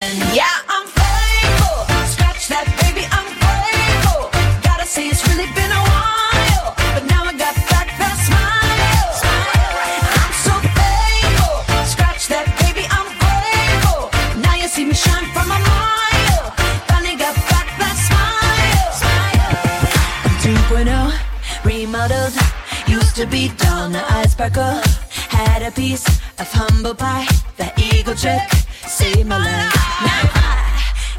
Yeah, I'm faithful. Scratch that, baby, I'm grateful. Gotta say it's really been a while, but now I got back that smile. I'm so faithful. Scratch that, baby, I'm grateful. Now you see me shine from a mile. Finally got back that smile. I'm 2.0, remodeled. Used to be dull, now I sparkle. Had a piece of humble pie. That eagle trick saved my life. Now I